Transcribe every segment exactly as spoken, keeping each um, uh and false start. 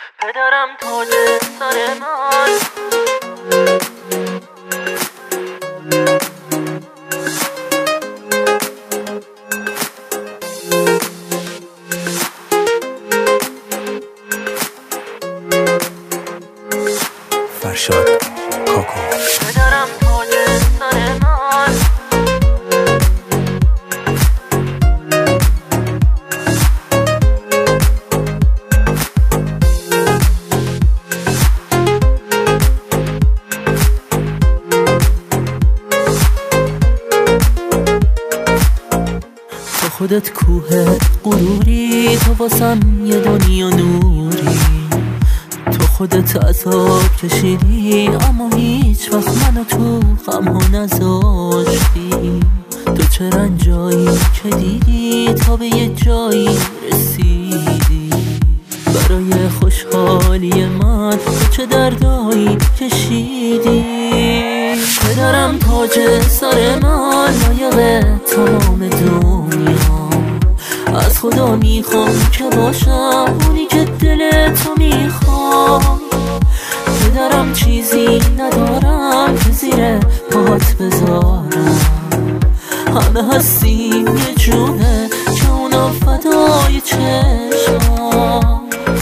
پدرم تاج سر من. فرشاد کاکو. پدرم تاج سر من. تو خودت کوه غروری، تو واسم یه دنیا نوری. تو خودت عذاب کشیدی اما هیچ وقت منو تو غمها نذاشتی. تو چه رنجایی که دیدی تا به یه جایی رسیدی. برای خوشحالی من تو چه دردایی کشیدی. پدرم تاج سر من، لایق تمام دنیا. از خدا میخوام که باشم اونی که دل تو میخوام. پدرم چیزی ندارم که زیر پات بذارم. همه هستیم یه جونه که اونا فدای چشمام.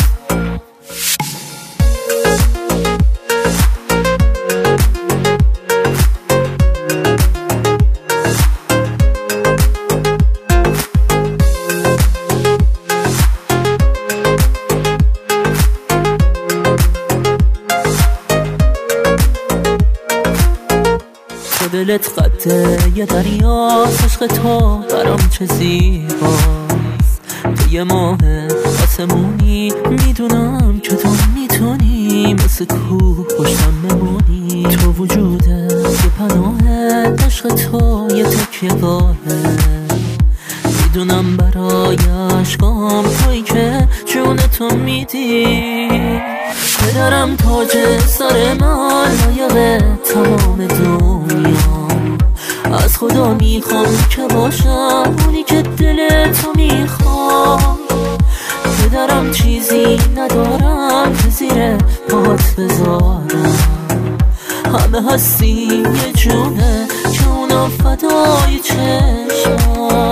دلت قده یه دریا، عشق تو برام چه زیباست. تو یه ماه آسمونی، میدونم که تو میتونی مثل کوه پشتم بمونی. تو وجوده یه پناهه، عشق تو یه تکیه گاهه. میدونم برای عشقام تویی که جون تو میدی. پدرم تاج سر من، لایق تمام دنیا. از خدا میخوام که باشم اونی که دل تو میخوام. پدرم چیزی ندارم که زیر پات بذارم. همه هستیم یه جونه که اونا فدای چشمام.